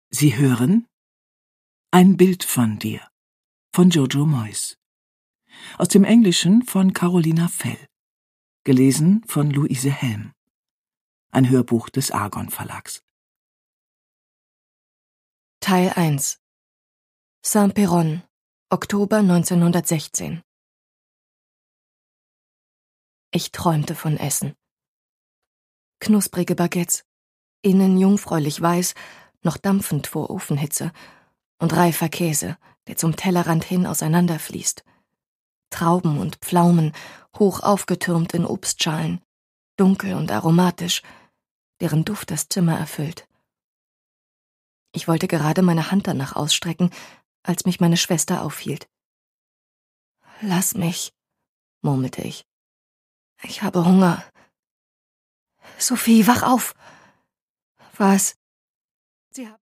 Sie hören Ein Bild von dir von Jojo Moyes. Aus dem Englischen von Carolina Fell. Gelesen von Luise Helm. Ein Hörbuch des Argon Verlags. Teil 1 Saint-Péron, Oktober 1916. Ich träumte von Essen. Knusprige Baguettes, innen jungfräulich weiß, noch dampfend vor Ofenhitze, und reifer Käse, der zum Tellerrand hin auseinanderfließt. Trauben und Pflaumen, hoch aufgetürmt in Obstschalen, dunkel und aromatisch, deren Duft das Zimmer erfüllt. Ich wollte gerade meine Hand danach ausstrecken, als mich meine Schwester aufhielt. »Lass mich«, murmelte ich. »Ich habe Hunger.« »Sophie, wach auf!« »Was?« »Sie haben